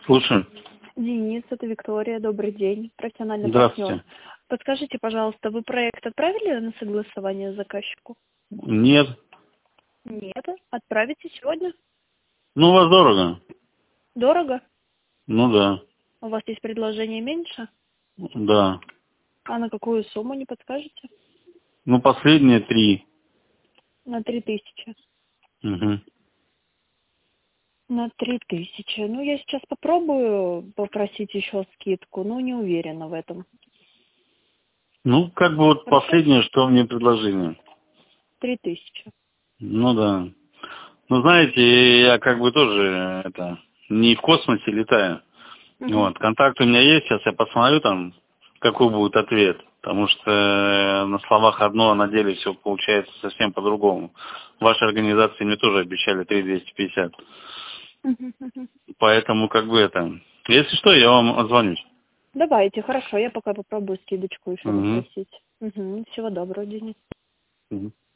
Слушаю. Денис, это Виктория. Добрый день. Профессиональный Здравствуйте. партнер. Подскажите, пожалуйста, вы проект отправили на согласование заказчику? Нет. Нет. Отправите сегодня? Ну, у вас дорого. Дорого? Ну да. У вас есть предложение меньше? Да. А на какую сумму, не подскажете? Ну, последние 3. На 3000. Угу. На 3000. Ну, я сейчас попробую попросить еще скидку, но не уверена в этом. Ну, как бы вот Хорошо? последнее, что мне предложили. 3000. Ну да. Ну, знаете, я как бы тоже не в космосе летаю. Угу. Вот, контакт у меня есть, сейчас я посмотрю там, какой будет ответ. Потому что на словах одно, а на деле все получается совсем по-другому. В вашей организации мне тоже обещали 3250. Поэтому как бы Если что, я вам отзвонюсь. Давайте, хорошо, я пока попробую скидочку еще Угу. запросить. Всего доброго, Денис. Угу.